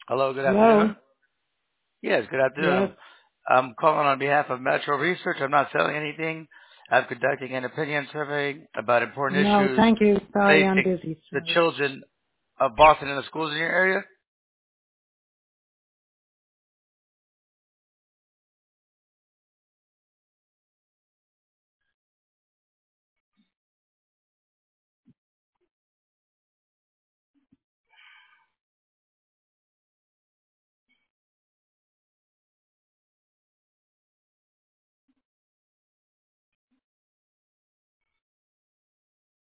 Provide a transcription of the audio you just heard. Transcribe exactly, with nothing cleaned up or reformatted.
Hello, good Hello? afternoon. Yes, good afternoon. Yes? I'm, I'm calling on behalf of Metro Research. I'm not selling anything. I'm conducting an opinion survey about important No, issues thank you. Sorry, I'm facing busy. the Sorry. children of Boston and the schools in your area.